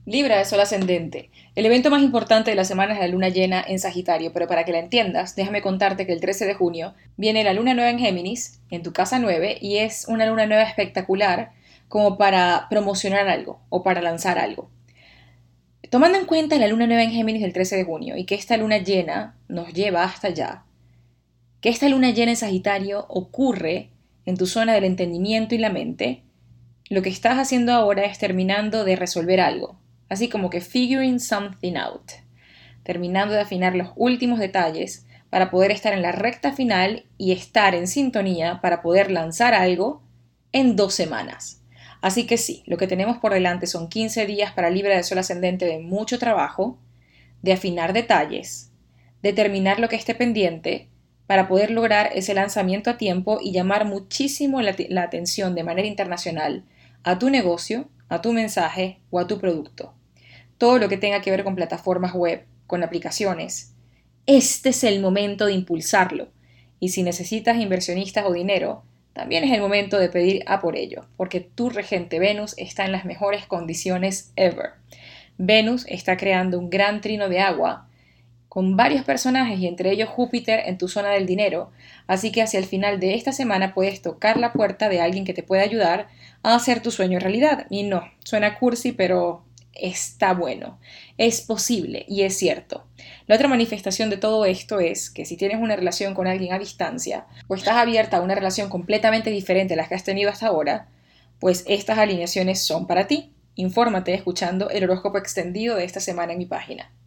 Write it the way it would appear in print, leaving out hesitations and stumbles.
Libra de Sol ascendente. El evento más importante de la semana es la luna llena en Sagitario, pero para que la entiendas, déjame contarte que el 13 de junio viene la luna nueva en Géminis, en tu casa 9, y es una luna nueva espectacular como para promocionar algo o para lanzar algo. Tomando en cuenta la luna nueva en Géminis del 13 de junio y que esta luna llena nos lleva hasta allá, que esta luna llena en Sagitario ocurre en tu zona del entendimiento y la mente, lo que estás haciendo ahora es terminando de resolver algo, así como que figuring something out, terminando de afinar los últimos detalles para poder estar en la recta final y estar en sintonía para poder lanzar algo en 2 semanas. Así que sí, lo que tenemos por delante son 15 días para Libra de Sol ascendente de mucho trabajo, de afinar detalles, de terminar lo que esté pendiente para poder lograr ese lanzamiento a tiempo y llamar muchísimo la atención de manera internacional a tu negocio, a tu mensaje o a tu producto. Todo lo que tenga que ver con plataformas web, con aplicaciones. Este es el momento de impulsarlo. Y si necesitas inversionistas o dinero, también es el momento de pedir a por ello, porque tu regente Venus está en las mejores condiciones ever. Venus está creando un gran trino de agua con varios personajes y entre ellos Júpiter en tu zona del dinero, así que hacia el final de esta semana puedes tocar la puerta de alguien que te pueda ayudar a hacer tu sueño realidad. Y no, suena cursi, pero está bueno, es posible y es cierto. La otra manifestación de todo esto es que si tienes una relación con alguien a distancia o estás abierta a una relación completamente diferente a las que has tenido hasta ahora, pues estas alineaciones son para ti. Infórmate escuchando el horóscopo extendido de esta semana en mi página.